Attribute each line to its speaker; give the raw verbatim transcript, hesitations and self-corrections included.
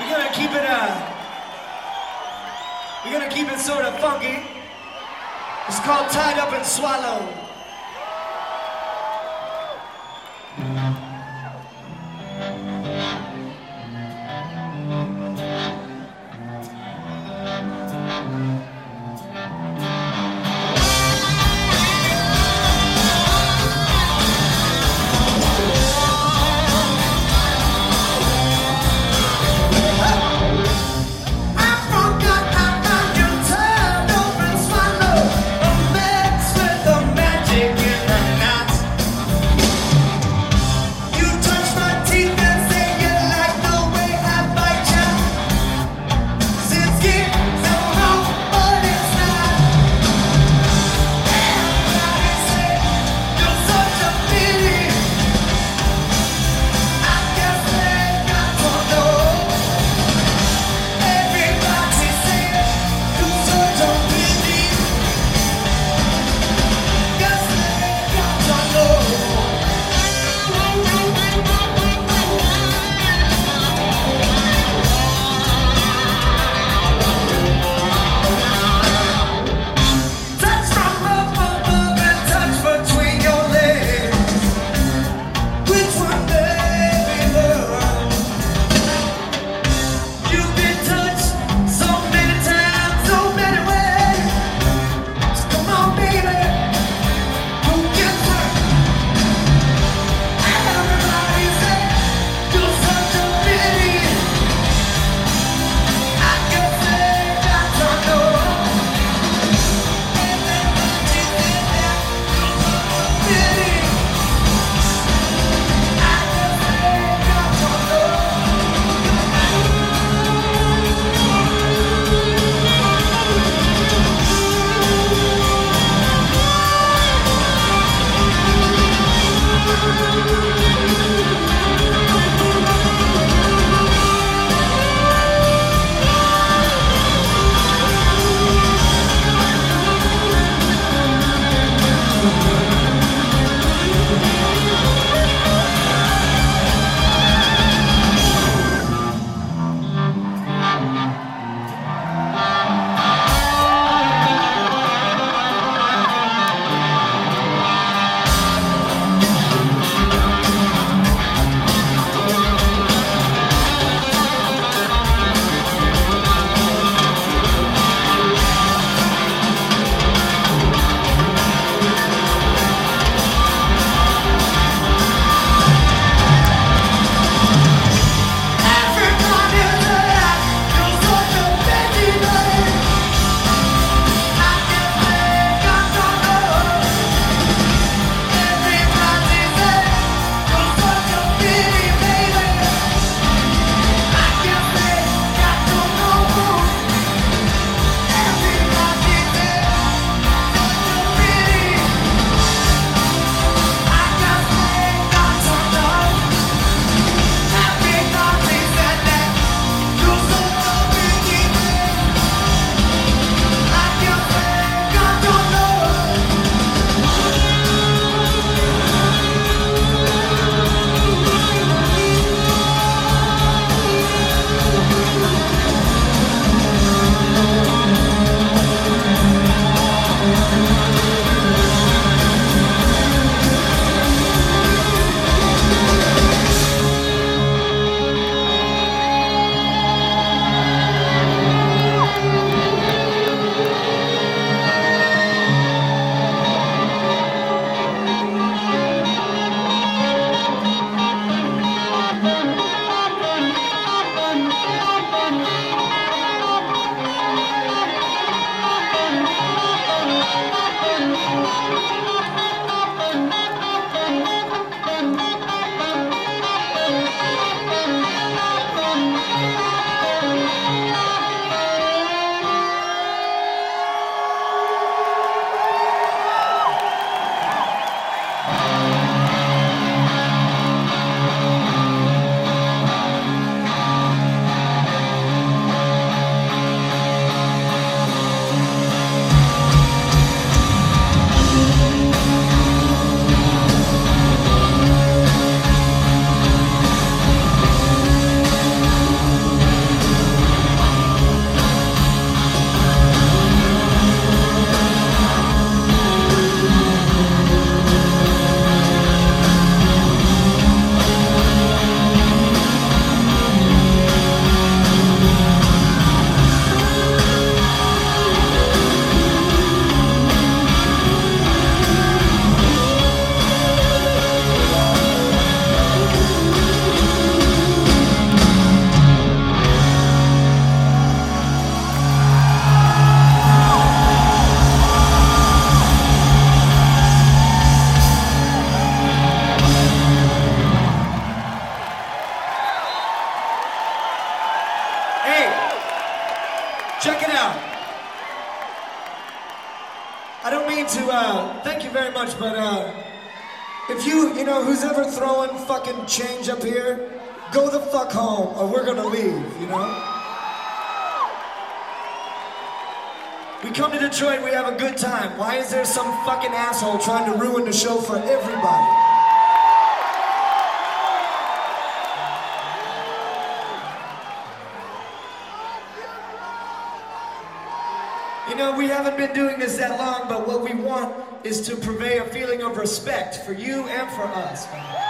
Speaker 1: We're gonna keep it, uh, we're gonna keep it sort of funky. It's called Tied Up and Swallowed.
Speaker 2: Swallow, a mix with the man.
Speaker 1: Hey, check it out. I don't mean to, uh, thank you very much, but, uh, if you, you know, who's ever throwing fucking change up here, go the fuck home, or we're gonna leave, you know? We come to Detroit, we have a good time. Why is there some fucking asshole trying to ruin the show for everybody? You know, we haven't been doing this that long, but what we want is to convey a feeling of respect for you and for us.